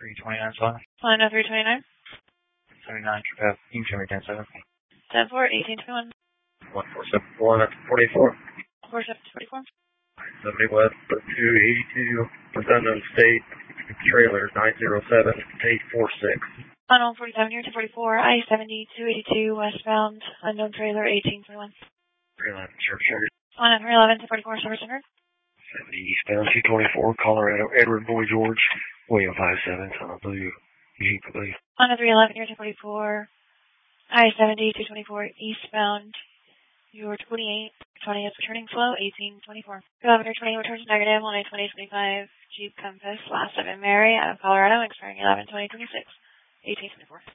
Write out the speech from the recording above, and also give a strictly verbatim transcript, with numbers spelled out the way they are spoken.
three twenty-nine, Solana. Solana three twenty-nine. seventy-nine, uh, you can show me ten seven. ten four, eighteen twenty-one. one four seven four, that's forty-four. four seven forty-four. seventy West, two eighty-two, unknown state, trailer nine zero seven, eight four six. Unknown forty-seven here, two forty-four, I seventy, two eighty-two, westbound, unknown trailer, eighteen twenty-one. three eleven, sure, sure. Solana three eleven, two forty-four, service center. seventy eastbound, two twenty-four, Colorado, Edward Boy George, William five seven, Son of Blue, Jeep, I believe. Solana three eleven here, two forty-four, I seventy, two twenty-four, eastbound, you're twenty-eight, twentieth, returning flow, eighteen twenty-four. Kilometer twenty, returns negative, one eight twenty twenty-five, Jeep Compass, last seven Mary, out of Colorado, expiring eleven twenty twenty-six, eighteen twenty-four.